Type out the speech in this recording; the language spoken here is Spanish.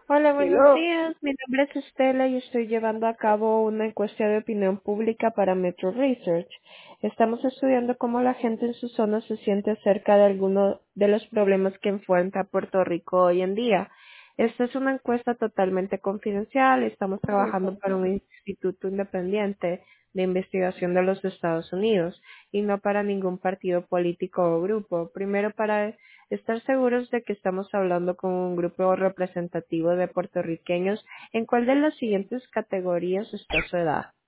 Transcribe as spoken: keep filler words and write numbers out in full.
Hola, buenos Hello. días. Mi nombre es Estela y estoy llevando a cabo una encuesta de opinión pública para Metro Research. Estamos estudiando cómo la gente en su zona se siente acerca de algunos de los problemas que enfrenta Puerto Rico hoy en día. Esta es una encuesta totalmente confidencial. Estamos trabajando para un instituto independiente de investigación de los Estados Unidos y no para ningún partido político o grupo. Primero, para estar seguros de que estamos hablando con un grupo representativo de puertorriqueños, ¿en cuál de las siguientes categorías está su edad?